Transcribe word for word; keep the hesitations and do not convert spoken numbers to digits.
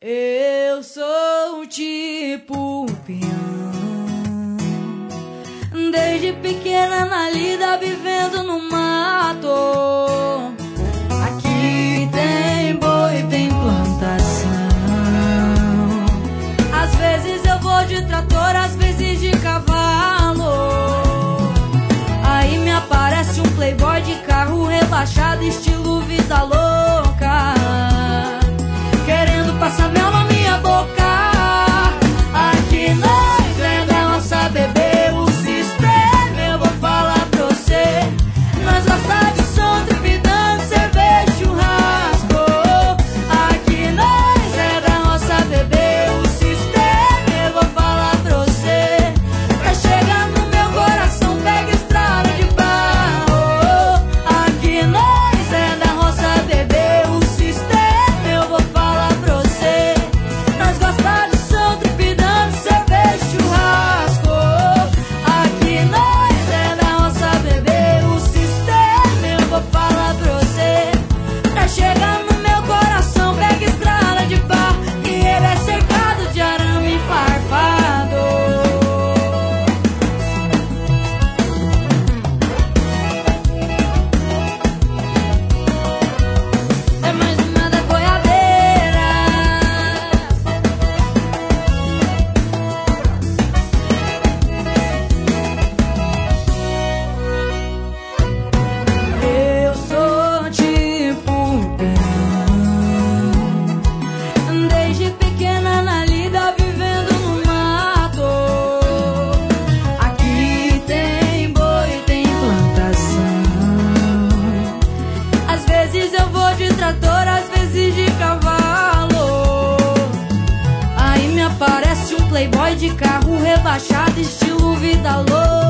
Eu sou tipo peão, desde pequena na lida vivendo no mato. Aqui tem boi, tem plantação. Às vezes eu vou de trator, às vezes de cavalo. Aí me aparece um playboy de carro rebaixado, estilo vida louca, querendo passar mel na minha boca. Aqui nós é da nossa bebê, o sistema eu vou falar pra você. Nós gosta de som, trepidando, cerveja, churrasco. Aqui nós é da nossa bebê, o sistema eu vou falar pra você. Pra chegar no meu coração pega estrada de barro. Aqui nós é da roça, bebê, o sistema eu vou falar pra você. Nós gosta de som, trepidando, cerveja, churrasco. Aqui nós é da roça, bebê, o sistema eu vou falar pra você. Pra chegar no meu coração pega estrada de barro, e ele é cercado de arame farpado. É mais uma da goiabeira. Eu sou tipo peão, desde pequena na lida vivendo no mato. Aqui tem boi, tem plantação. Às vezes eu vou de trator, às vezes de cavalo. Aí me aparece um playboy de carro rebaixado, estilo vida louca,